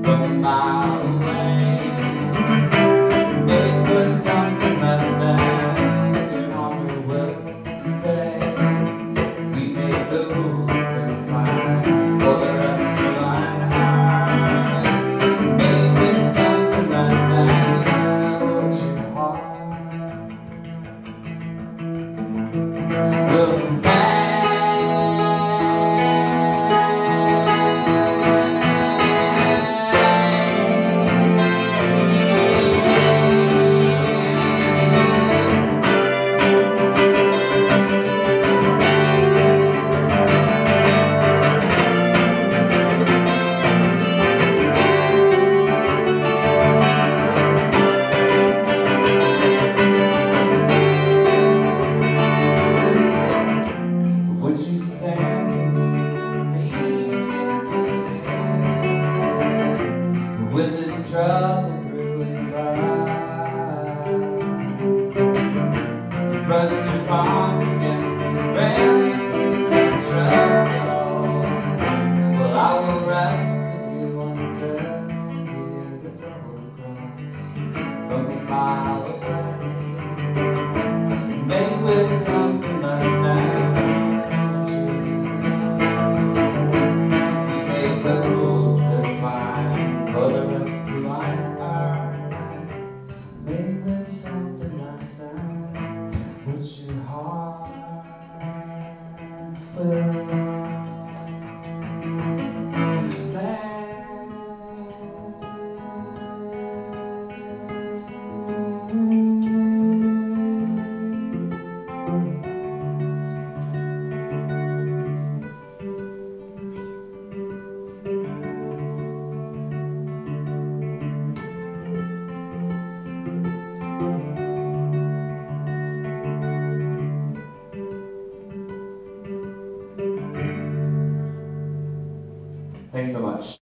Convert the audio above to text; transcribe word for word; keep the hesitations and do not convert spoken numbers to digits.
from a mile away. Made for something less than your honor was paid. We made the rules to fight for the rest to line high. Made with something less than what you heart. Look back. Would you stand next to me with this trouble brewing by? Press your palms against this rail you can't trust at all. Well, I will rest with you until we hear the double cross from a mile away. Made with something less than for the rest to line apart. Maybe something less than what your heart will. Thanks so much.